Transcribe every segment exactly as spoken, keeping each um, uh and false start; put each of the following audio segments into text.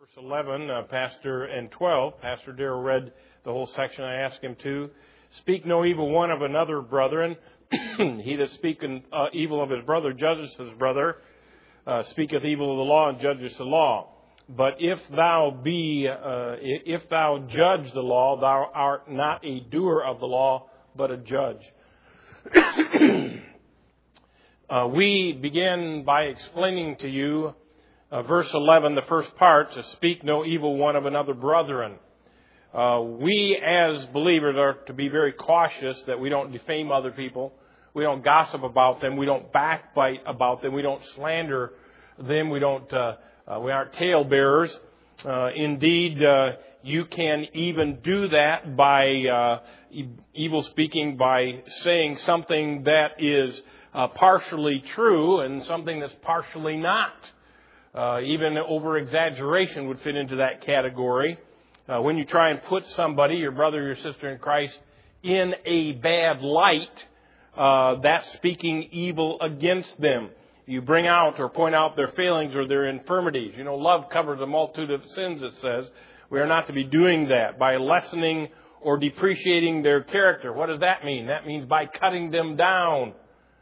verse eleven, uh, Pastor, and twelve. Pastor Darrell read the whole section. I asked him to. Speak no evil one of another, brethren. He that speaketh uh, evil of his brother judgeth his brother, uh, speaketh evil of the law and judgeth the law. But if thou be, uh, if thou judge the law, thou art not a doer of the law, but a judge. uh, we begin by explaining to you uh, verse eleven, the first part, to speak no evil one of another, brethren. Uh, we as believers are to be very cautious that we don't defame other people. We don't gossip about them. We don't backbite about them. We don't slander them. We don't. Uh, uh, we aren't talebearers. Uh, indeed, uh, you can even do that by uh, e- evil speaking, by saying something that is uh, partially true and something that's partially not. Uh, even over-exaggeration would fit into that category. Uh, when you try and put somebody, your brother or your sister in Christ, in a bad light, uh, that's speaking evil against them. You bring out or point out their failings or their infirmities. You know, love covers a multitude of sins, it says. We are not to be doing that by lessening or depreciating their character. What does that mean? That means by cutting them down.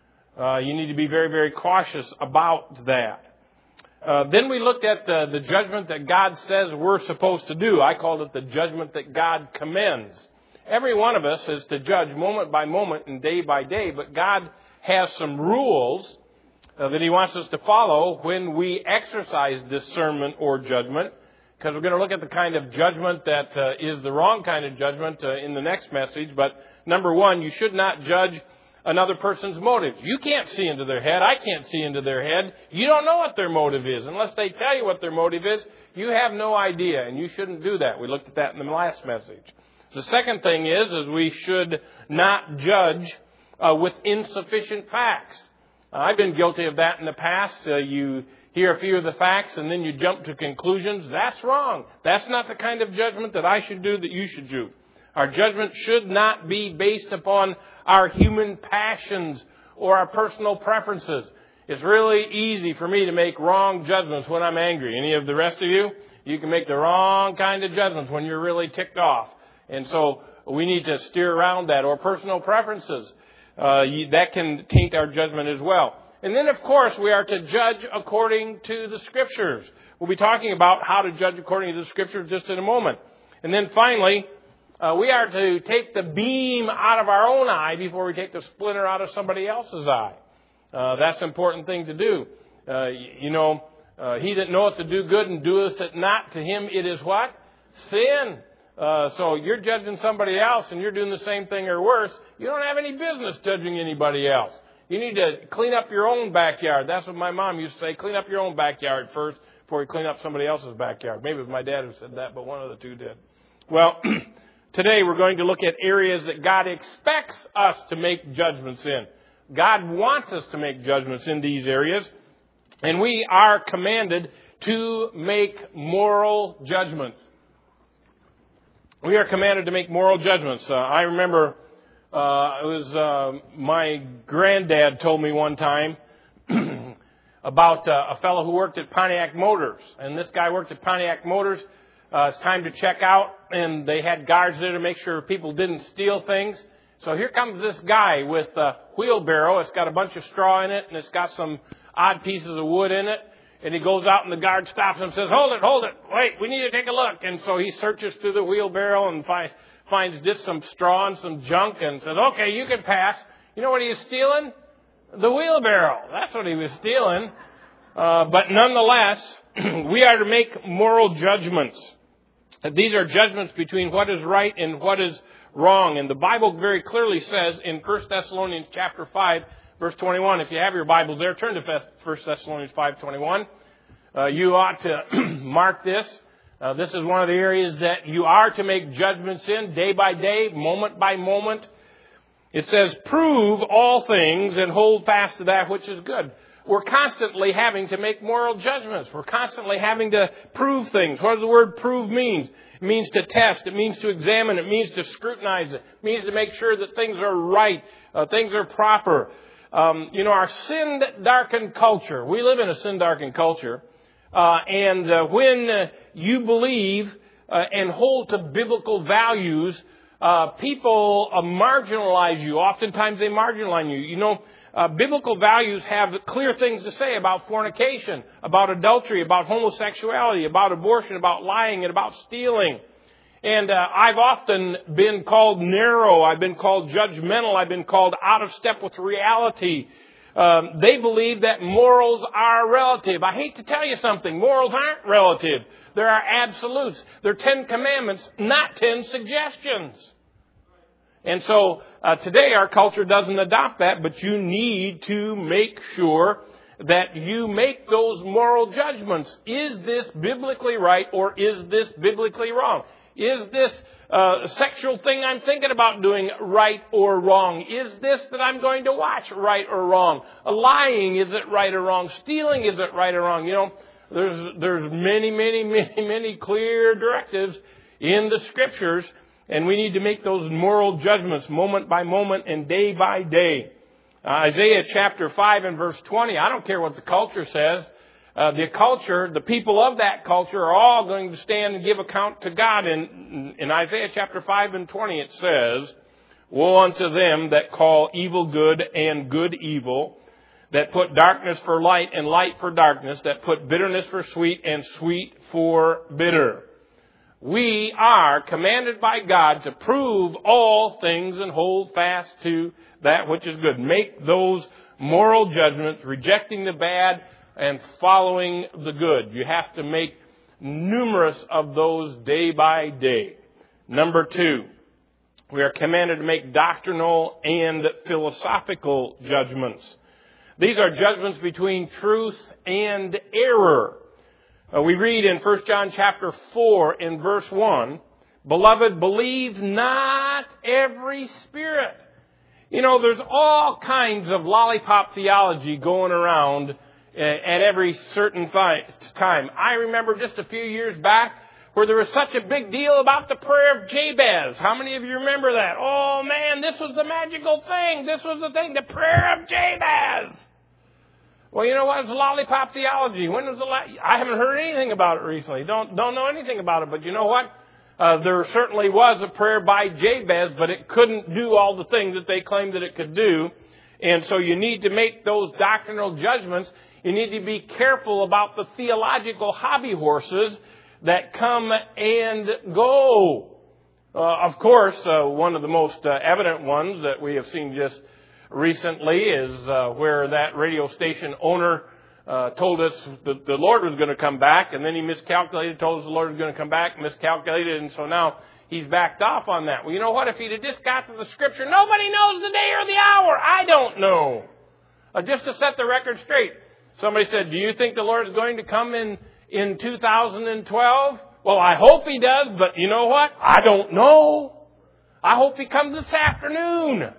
Uh, you need to be very, very cautious about that. Uh, then we looked at uh, the judgment that God says we're supposed to do. I called it the judgment that God commends. Every one of us is to judge moment by moment and day by day, but God has some rules uh, that He wants us to follow when we exercise discernment or judgment, because we're going to look at the kind of judgment that uh, is the wrong kind of judgment uh, in the next message. But number one, you should not judge another person's motives. You can't see into their head. I can't see into their head. You don't know what their motive is. Unless they tell you what their motive is, you have no idea, and you shouldn't do that. We looked at that in the last message. The second thing is, is we should not judge uh, with insufficient facts. Uh, I've been guilty of that in the past. Uh, you hear a few of the facts, and then you jump to conclusions. That's wrong. That's not the kind of judgment that I should do that you should do. Our judgment should not be based upon our human passions or our personal preferences. It's really easy for me to make wrong judgments when I'm angry. Any of the rest of you? You can make the wrong kind of judgments when you're really ticked off. And so we need to steer around that. Or personal preferences. Uh, that can taint our judgment as well. And then, of course, we are to judge according to the Scriptures. We'll be talking about how to judge according to the Scriptures just in a moment. And then finally, Uh, we are to take the beam out of our own eye before we take the splinter out of somebody else's eye. Uh, that's an important thing to do. Uh, you, you know, uh, he that knoweth to do good and doeth it not, to him it is what? Sin. Uh, so you're judging somebody else and you're doing the same thing or worse. You don't have any business judging anybody else. You need to clean up your own backyard. That's what my mom used to say. Clean up your own backyard first before you clean up somebody else's backyard. Maybe it was my dad who said that, but one of the two did. Well, today we're going to look at areas that God expects us to make judgments in. God wants us to make judgments in these areas. And we are commanded to make moral judgments. We are commanded to make moral judgments. Uh, I remember uh, it was uh, my granddad told me one time about uh, a fellow who worked at Pontiac Motors. And this guy worked at Pontiac Motors. Uh, it's time to check out, and they had guards there to make sure people didn't steal things. So here comes this guy with a wheelbarrow. It's got a bunch of straw in it, and it's got some odd pieces of wood in it. And he goes out, and the guard stops him and says, hold it, hold it. Wait, we need to take a look. And so he searches through the wheelbarrow and find, finds just some straw and some junk and says, okay, you can pass. You know what he was stealing? The wheelbarrow. That's what he was stealing. Uh, but nonetheless, we are to make moral judgments. These are judgments between what is right and what is wrong. And the Bible very clearly says in First Thessalonians chapter five, verse twenty-one, if you have your Bibles there, turn to First Thessalonians five twenty-one. Uh, you ought to mark this. Uh, this is one of the areas that you are to make judgments in day by day, moment by moment. It says, prove all things and hold fast to that which is good. We're constantly having to make moral judgments. We're constantly having to prove things. What does the word prove mean? It means to test. It means to examine. It means to scrutinize. It means to make sure that things are right, uh, things are proper. Um, you know, our sin-darkened culture, we live in a sin-darkened culture. Uh, and uh, when uh, you believe uh, and hold to biblical values, uh, people uh, marginalize you. Oftentimes they marginalize you. You know, uh, biblical values have clear things to say about fornication, about adultery, about homosexuality, about abortion, about lying, and about stealing. And uh, I've often been called narrow. I've been called judgmental. I've been called out of step with reality. Um, they believe that morals are relative. I hate to tell you something. Morals aren't relative. There are absolutes. They're Ten Commandments, not ten suggestions. And so uh, today our culture doesn't adopt that, but you need to make sure that you make those moral judgments. Is this biblically right or is this biblically wrong? Is this uh, sexual thing I'm thinking about doing right or wrong? Is this that I'm going to watch right or wrong? Uh, lying, is it right or wrong? Stealing, is it right or wrong? You know, there's there's many, many, many, many clear directives in the Scriptures, and we need to make those moral judgments moment by moment and day by day. Uh, Isaiah chapter five and verse twenty, I don't care what the culture says. Uh, the culture, the people of that culture are all going to stand and give account to God. In, in Isaiah chapter five and twenty it says, "Woe unto them that call evil good and good evil, that put darkness for light and light for darkness, that put bitterness for sweet and sweet for bitter." We are commanded by God to prove all things and hold fast to that which is good. Make those moral judgments, rejecting the bad and following the good. You have to make numerous of those day by day. Number two, we are commanded to make doctrinal and philosophical judgments. These are judgments between truth and error. Uh, we read in First John chapter four in verse one, "Beloved, believe not every spirit." You know, there's all kinds of lollipop theology going around at every certain time. I remember just a few years back where there was such a big deal about the prayer of Jabez. How many of you remember that? Oh man, this was the magical thing. This was the thing, the prayer of Jabez. Well, you know what? It's lollipop theology. When was the last? I haven't heard anything about it recently. Don't don't know anything about it. But you know what? Uh, there certainly was a prayer by Jabez, but it couldn't do all the things that they claimed that it could do. And so you need to make those doctrinal judgments. You need to be careful about the theological hobby horses that come and go. Uh, of course, uh, one of the most uh, evident ones that we have seen just recently is uh, where that radio station owner uh, told us that the Lord was going to come back, and then he miscalculated, told us the Lord was going to come back, miscalculated, and so now he's backed off on that. Well, you know what? If he'd have just got to the Scripture, nobody knows the day or the hour. I don't know. Uh, just to set the record straight. Somebody said, "Do you think the Lord is going to come in, in two thousand twelve? Well, I hope He does, but you know what? I don't know. I hope He comes this afternoon.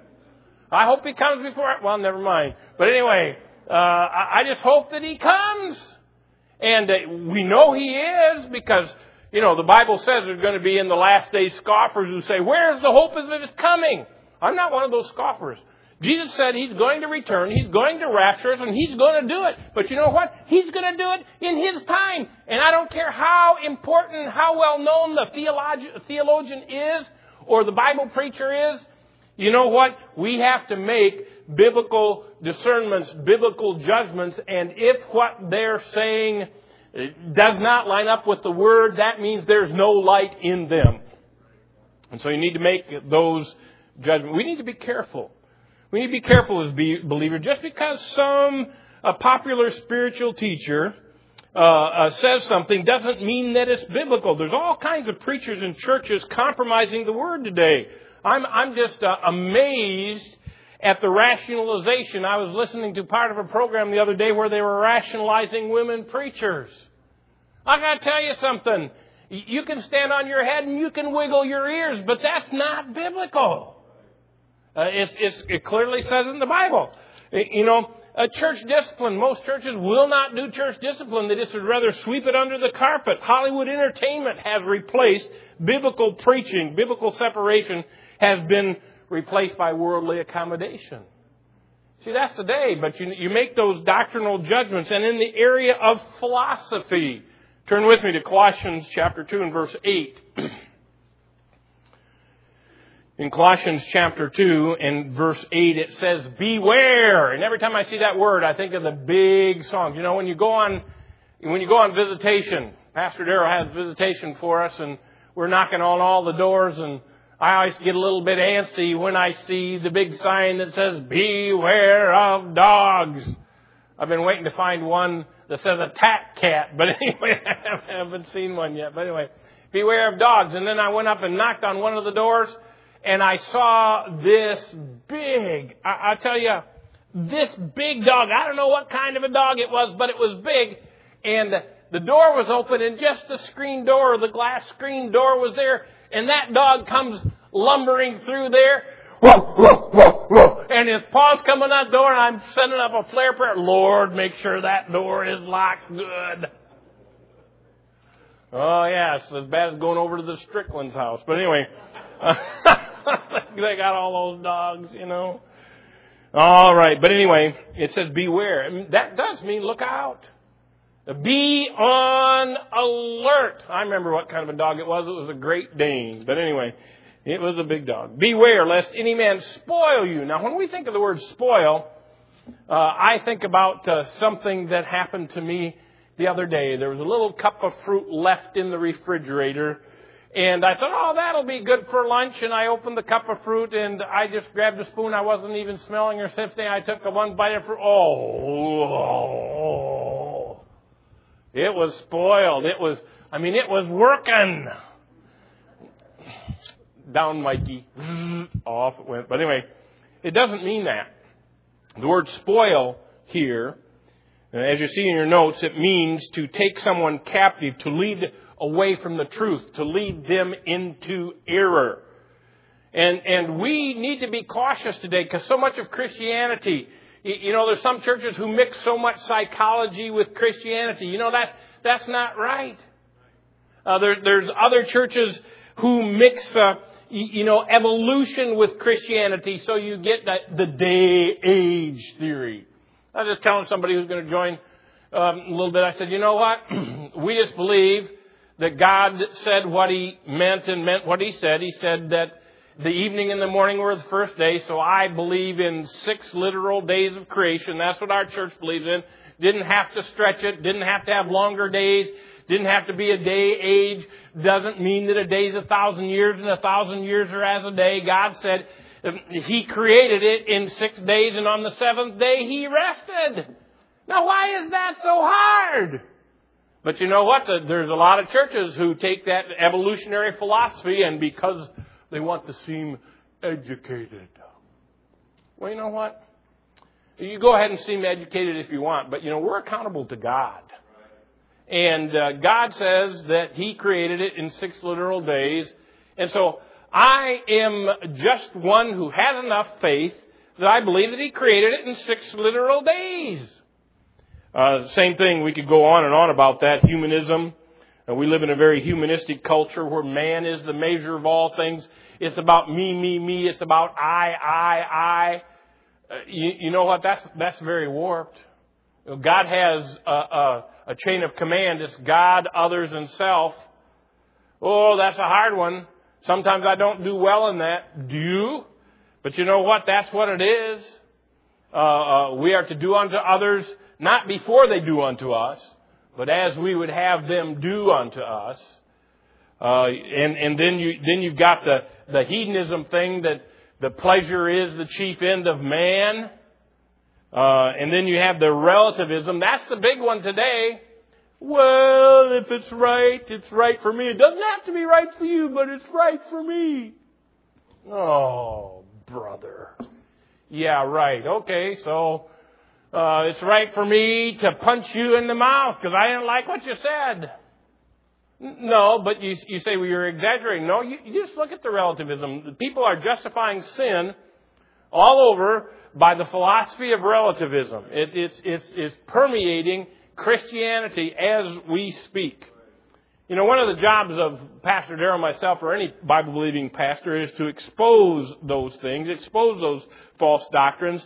I hope He comes before... Well, never mind. But anyway, uh, I, I just hope that He comes. And uh, we know He is because, you know, the Bible says there's going to be in the last days scoffers who say, "Where's the hope of His coming?" I'm not one of those scoffers. Jesus said He's going to return, He's going to rapture us, and He's going to do it. But you know what? He's going to do it in His time. And I don't care how important, how well known the theologian, theologian is or the Bible preacher is. You know what? We have to make biblical discernments, biblical judgments, and if what they're saying does not line up with the Word, that means there's no light in them. And so you need to make those judgments. We need to be careful. We need to be careful as be believers. Just because some a popular spiritual teacher uh, uh, says something doesn't mean that it's biblical. There's all kinds of preachers and churches compromising the Word today. I'm I'm just uh, amazed at the rationalization. I was listening to part of a program the other day where they were rationalizing women preachers. I got to tell you something. You can stand on your head and you can wiggle your ears, but that's not biblical. Uh, it's, it's, it clearly says in the Bible. You know, a church discipline. Most churches will not do church discipline. They just would rather sweep it under the carpet. Hollywood entertainment has replaced biblical preaching. Biblical separation has been replaced by worldly accommodation. See, that's the day, but you, you make those doctrinal judgments. And in the area of philosophy, turn with me to Colossians chapter two and verse eight. In Colossians chapter two and verse eight, it says, beware. And every time I see that word, I think of the big songs. You know, when you go on, when you go on visitation, Pastor Darrell has visitation for us, and we're knocking on all the doors, and I always get a little bit antsy when I see the big sign that says, beware of dogs. I've been waiting to find one that says attack cat, but anyway, I haven't seen one yet. But anyway, beware of dogs. And then I went up and knocked on one of the doors, and I saw this big, I, I tell you, this big dog. I don't know what kind of a dog it was, but it was big. And the door was open, and just the screen door, the glass screen door was there. And that dog comes lumbering through there. Whoa, whoa, whoa, whoa. And his paw's coming on the door, and I'm sending up a flare prayer. Lord, make sure that door is locked good. Oh, yeah, it's as bad as going over to the Strickland's house. But anyway, they got all those dogs, you know. All right, but anyway, it says beware. I mean, that does mean look out. Be on alert. I remember what kind of a dog it was. It was a Great Dane. But anyway, it was a big dog. Beware lest any man spoil you. Now, when we think of the word spoil, uh, I think about uh, something that happened to me the other day. There was a little cup of fruit left in the refrigerator. And I thought, oh, that'll be good for lunch. And I opened the cup of fruit, and I just grabbed a spoon. I wasn't even smelling or sniffing. I took a one bite of fruit. Oh, oh. It was spoiled. It was, I mean, it was working. Down, Mikey. Off it went. But anyway, it doesn't mean that. The word spoil here, as you see in your notes, it means to take someone captive, to lead away from the truth, to lead them into error. And, and we need to be cautious today, because so much of Christianity, you know, there's some churches who mix so much psychology with Christianity. You know, that that's not right. Uh, there, there's other churches who mix, uh, you know, evolution with Christianity, so you get that, the day-age theory. I was just telling somebody who's going to join um, a little bit. I said, you know what? We just believe that God said what He meant and meant what He said. He said that the evening and the morning were the first day, so I believe in six literal days of creation. That's what our church believes in. Didn't have to stretch it. Didn't have to have longer days. Didn't have to be a day age. Doesn't mean that a day is a thousand years and a thousand years are as a day. God said He created it in six days, and on the seventh day He rested. Now, why is that so hard? But you know what? There's a lot of churches who take that evolutionary philosophy, and because they want to seem educated. Well, you know what? You go ahead and seem educated if you want, but, you know, we're accountable to God. And uh, God says that He created it in six literal days. And so I am just one who has enough faith that I believe that He created it in six literal days. Uh, same thing, we could go on and on about that, humanism. Uh, we live in a very humanistic culture where man is the measure of all things. It's about me, me, me. It's about I, I, I. Uh, you, you know what? That's that's very warped. God has a, a, a chain of command. It's God, others, and self. Oh, that's a hard one. Sometimes I don't do well in that. Do you? But you know what? That's what it is. Uh, uh, we are to do unto others, not before they do unto us, but as we would have them do unto us. Uh, and, and then you, then you've got the, the hedonism thing that the pleasure is the chief end of man. Uh, and then you have the relativism. That's the big one today. Well, if it's right, it's right for me. It doesn't have to be right for you, but it's right for me. Oh, brother. Yeah, right. Okay, so uh, it's right for me to punch you in the mouth because I didn't like what you said. No, but you, you say, well, you're exaggerating. No, you, you just look at the relativism. People are justifying sin all over by the philosophy of relativism. It, it's, it's, it's permeating Christianity as we speak. You know, one of the jobs of Pastor Darrell, myself, or any Bible-believing pastor is to expose those things, expose those false doctrines,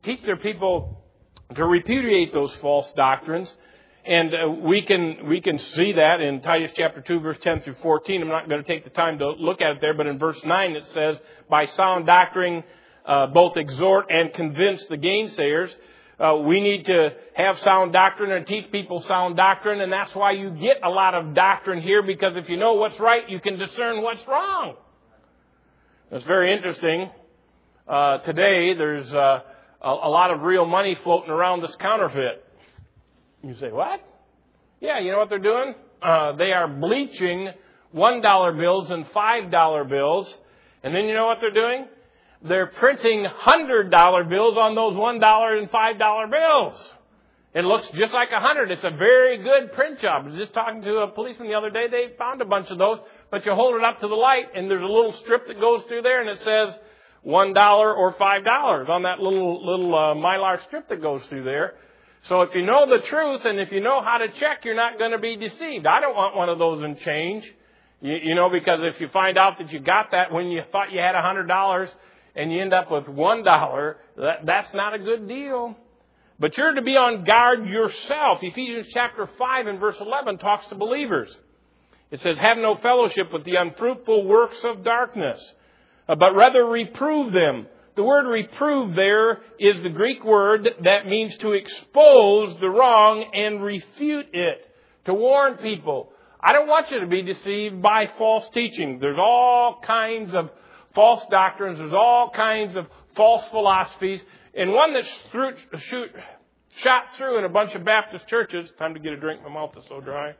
teach their people to repudiate those false doctrines. And uh, we can we can see that in Titus chapter two, verse ten through fourteen. I'm not going to take the time to look at it there, but in verse nine it says, by sound doctrine, uh, both exhort and convince the gainsayers. Uh, we need to have sound doctrine and teach people sound doctrine, and that's why you get a lot of doctrine here, because if you know what's right, you can discern what's wrong. It's very interesting. Uh, today, there's uh, a, a lot of real money floating around this counterfeit. You say, what? Yeah, you know what they're doing? Uh, they are bleaching one dollar bills and five dollar bills. And then you know what they're doing? They're printing one hundred dollar bills on those one dollar and five dollar bills. It looks just like one hundred. It's a very good print job. I was just talking to a policeman the other day. They found a bunch of those. But you hold it up to the light, and there's a little strip that goes through there, and it says one dollar or five dollars on that little little uh, Mylar strip that goes through there. So if you know the truth and if you know how to check, you're not going to be deceived. I don't want one of those in change, you, you know, because if you find out that you got that when you thought you had one hundred dollars and you end up with one dollar, that, that's not a good deal. But you're to be on guard yourself. Ephesians chapter five and verse eleven talks to believers. It says, have no fellowship with the unfruitful works of darkness, but rather reprove them. The word reprove there is the Greek word that means to expose the wrong and refute it, to warn people. I don't want you to be deceived by false teaching. There's all kinds of false doctrines. There's all kinds of false philosophies. And one that's through, shoot, shot through in a bunch of Baptist churches, time to get a drink, my mouth is so dry,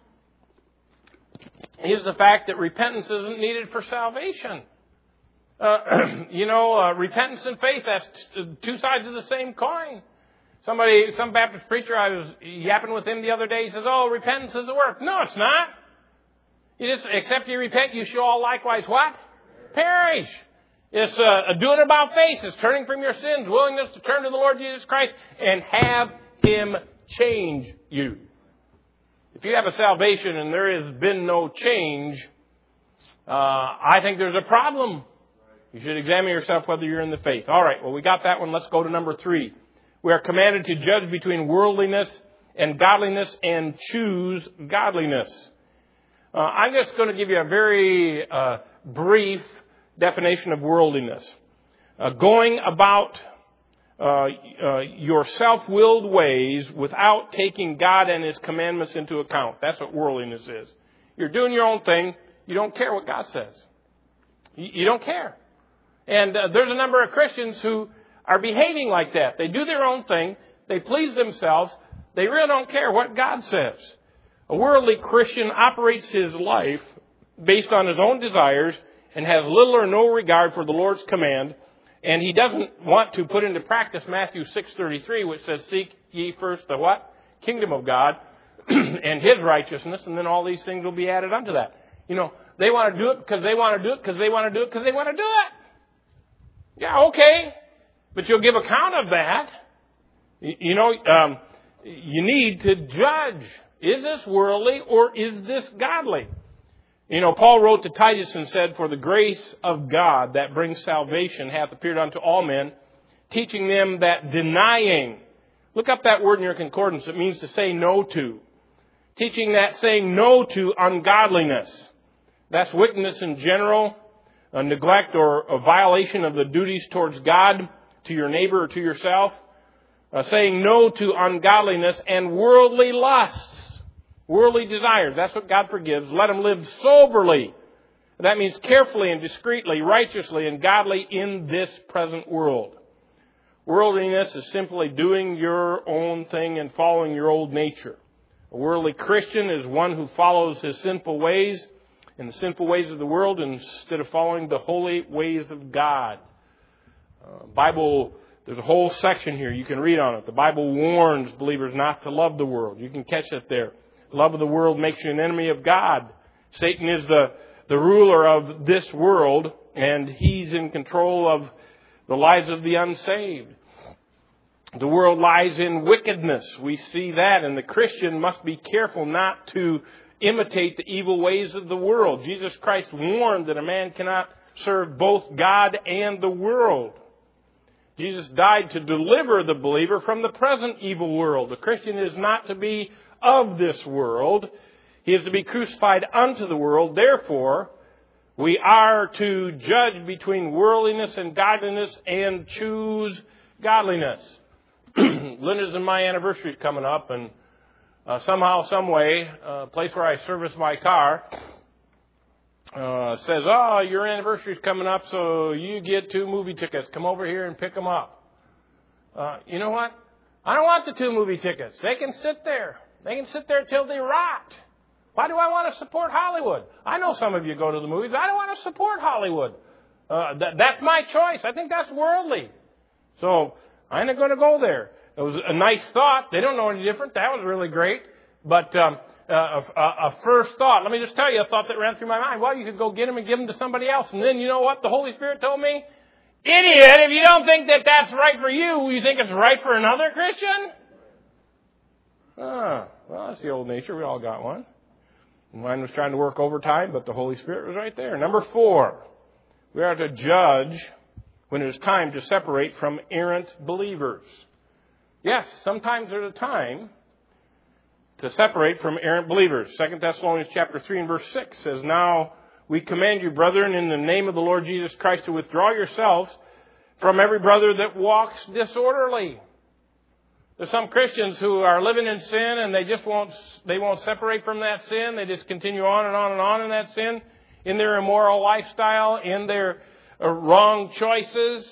is the fact that repentance isn't needed for salvation. Uh, you know, uh, repentance and faith, that's t- two sides of the same coin. Somebody, some Baptist preacher, I was yapping with him the other day, he says, oh, repentance is a work. No, it's not. You just, except you repent, you shall all likewise what? Perish. It's uh, doing about face. It's turning from your sins, willingness to turn to the Lord Jesus Christ and have Him change you. If you have a salvation and there has been no change, uh, I think there's a problem. You should examine yourself whether you're in the faith. All right, well, we got that one. Let's go to number three. We are commanded to judge between worldliness and godliness and choose godliness. Uh, I'm just going to give you a very uh, brief definition of worldliness. Uh, going about uh, uh, your self-willed ways without taking God and His commandments into account. That's what worldliness is. You're doing your own thing. You don't care what God says. You, you don't care. And uh, there's a number of Christians who are behaving like that. They do their own thing. They please themselves. They really don't care what God says. A worldly Christian operates his life based on his own desires and has little or no regard for the Lord's command. And he doesn't want to put into practice Matthew six thirty-three, which says, seek ye first the what? Kingdom of God and His righteousness, and then all these things will be added unto that. You know, they want to do it because they want to do it because they want to do it because they want to do it. Yeah, okay. But you'll give account of that. You know, um, you need to judge. Is this worldly or is this godly? You know, Paul wrote to Titus and said, for the grace of God that brings salvation hath appeared unto all men, teaching them that denying, look up that word in your concordance, it means to say no to. Teaching that saying no to ungodliness. That's wickedness in general. A neglect or a violation of the duties towards God, to your neighbor or to yourself. Uh, saying no to ungodliness and worldly lusts, worldly desires. That's what God forgives. Let them live soberly. That means carefully and discreetly, righteously and godly in this present world. Worldliness is simply doing your own thing and following your old nature. A worldly Christian is one who follows his sinful ways in the sinful ways of the world instead of following the holy ways of God. Uh, Bible, there's a whole section here you can read on it. The Bible warns believers not to love the world. You can catch it there. Love of the world makes you an enemy of God. Satan is the, the ruler of this world, and he's in control of the lives of the unsaved. The world lies in wickedness. We see that, and the Christian must be careful not to imitate the evil ways of the world. Jesus Christ warned that a man cannot serve both God and the world. Jesus died to deliver the believer from the present evil world. The Christian is not to be of this world. He is to be crucified unto the world. Therefore, we are to judge between worldliness and godliness and choose godliness. Linda's and my anniversary is coming up, and uh, somehow, some way, a uh, place where I service my car uh, says, "Oh, your anniversary is coming up, so you get two movie tickets. Come over here and pick them up." Uh, you know what? I don't want the two movie tickets. They can sit there. They can sit there till they rot. Why do I want to support Hollywood? I know some of you go to the movies. I don't want to support Hollywood. Uh, that, that's my choice. I think that's worldly. So I'm not going to go there. It was a nice thought. They don't know any different. That was really great. But um, uh, a, a first thought, let me just tell you a thought that ran through my mind. Well, you could go get them and give them to somebody else. And then you know what the Holy Spirit told me? Idiot, if you don't think that that's right for you, you think it's right for another Christian? Ah, well, that's the old nature. We all got one. Mine was trying to work overtime, but the Holy Spirit was right there. Number four, we are to judge when it is time to separate from errant believers. Yes, sometimes there's a time to separate from errant believers. Second Thessalonians chapter three and verse six says, "Now we command you, brethren, in the name of the Lord Jesus Christ, to withdraw yourselves from every brother that walks disorderly." There's some Christians who are living in sin and they just won't, they won't separate from that sin. They just continue on and on and on in that sin, in their immoral lifestyle, in their uh, wrong choices.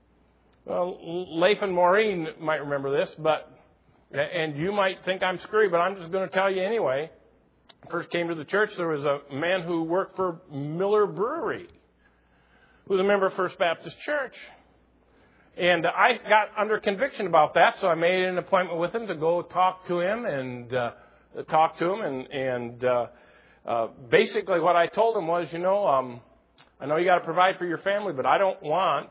Well, Leif and Maureen might remember this, but, and you might think I'm screwy, but I'm just going to tell you anyway. First came to the church, there was a man who worked for Miller Brewery, who was a member of First Baptist Church. And I got under conviction about that, so I made an appointment with him to go talk to him and uh, talk to him. And, and uh, uh, basically what I told him was, you know, um, I know you got to provide for your family, but I don't want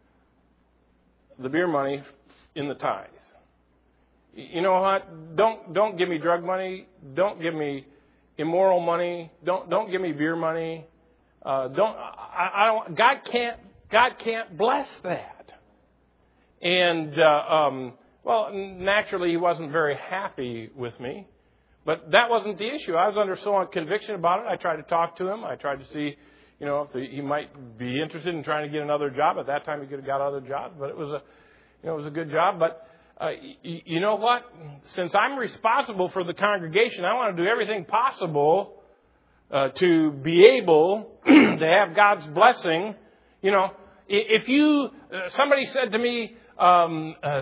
the beer money in the tithe. You know what? Don't don't give me drug money. Don't give me immoral money. Don't don't give me beer money. Uh, don't I, I don't. God can't God can't bless that. And, uh, um, well, naturally, he wasn't very happy with me. But that wasn't the issue. I was under so much conviction about it. I tried to talk to him. I tried to see, you know, if he might be interested in trying to get another job. At that time, he could have got other jobs. But it was a, you know, it was a good job. But uh, y- you know what? Since I'm responsible for the congregation, I want to do everything possible uh, to be able to have God's blessing. You know, if you, uh, somebody said to me, Um, uh,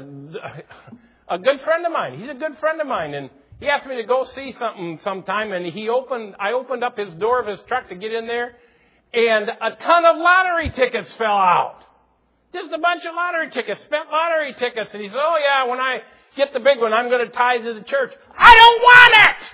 a good friend of mine. He's a good friend of mine, and he asked me to go see something sometime. And he opened, I opened up his door of his truck to get in there, and a ton of lottery tickets fell out. Just a bunch of lottery tickets, spent lottery tickets. And he said, "Oh yeah, when I get the big one, I'm going to tithe to the church." I don't want it.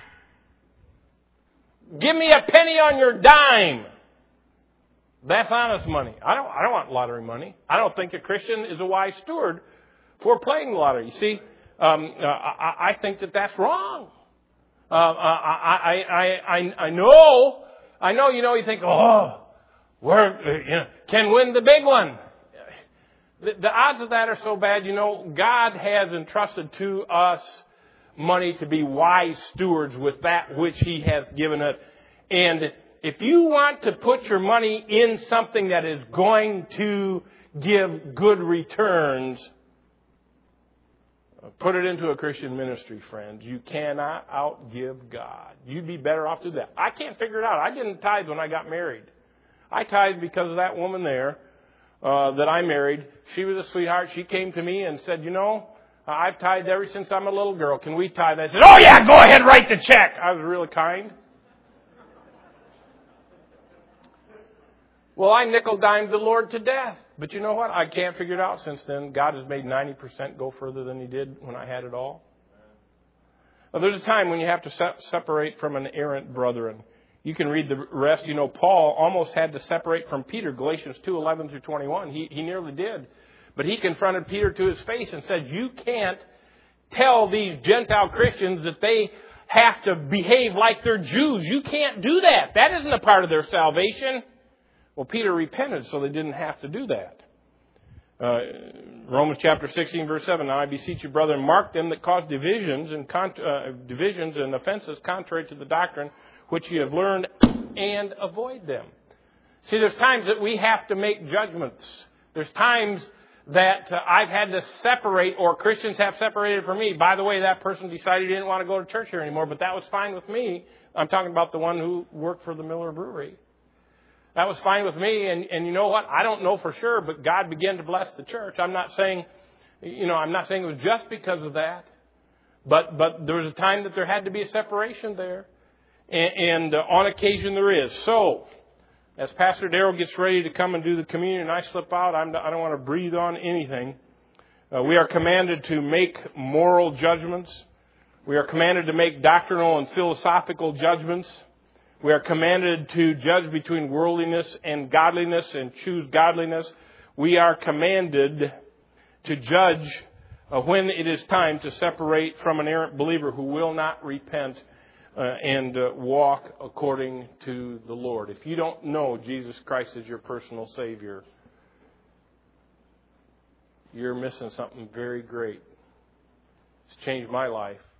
Give me a penny on your dime. That's honest money. I don't I don't want lottery money. I don't think a Christian is a wise steward for playing the lottery. You see, um, uh, I, I think that that's wrong. Uh, I, I, I, I, I know, I know, you know, you think, oh, we're, you know, can win the big one. The, the odds of that are so bad. You know, God has entrusted to us money to be wise stewards with that which He has given it. And if you want to put your money in something that is going to give good returns, put it into a Christian ministry, friends. You cannot outgive God. You'd be better off to do that. I can't figure it out. I didn't tithe when I got married. I tithed because of that woman there uh, that I married. She was a sweetheart. She came to me and said, "You know, I've tithed ever since I'm a little girl. Can we tithe?" I said, "Oh yeah, go ahead, write the check." I was really kind. Well, I nickel-dimed the Lord to death. But you know what? I can't figure it out since then. God has made ninety percent go further than He did when I had it all. Now, there's a time when you have to se- separate from an errant brethren. You can read the rest. You know, Paul almost had to separate from Peter, Galatians two eleven through twenty-one. He, he nearly did. But he confronted Peter to his face and said, "You can't tell these Gentile Christians that they have to behave like they're Jews. You can't do that. That isn't a part of their salvation." Well, Peter repented, so they didn't have to do that. Uh, Romans chapter sixteen, verse seven. Now I beseech you, brethren, mark them that cause divisions and con- uh, divisions and offenses contrary to the doctrine which you have learned, and avoid them. See, there's times that we have to make judgments. There's times that uh, I've had to separate, or Christians have separated from me. By the way, that person decided he didn't want to go to church here anymore, but that was fine with me. I'm talking about the one who worked for the Miller Brewery. That was fine with me, and, and you know what? I don't know for sure, but God began to bless the church. I'm not saying, you know, I'm not saying it was just because of that, but but there was a time that there had to be a separation there, and, and uh, on occasion there is. So, as Pastor Darrell gets ready to come and do the communion, and I slip out, I'm, I don't want to breathe on anything. Uh, we are commanded to make moral judgments. We are commanded to make doctrinal and philosophical judgments. We are commanded to judge between worldliness and godliness and choose godliness. We are commanded to judge uh, when it is time to separate from an errant believer who will not repent uh, and uh, walk according to the Lord. If you don't know Jesus Christ as your personal Savior, you're missing something very great. It's changed my life.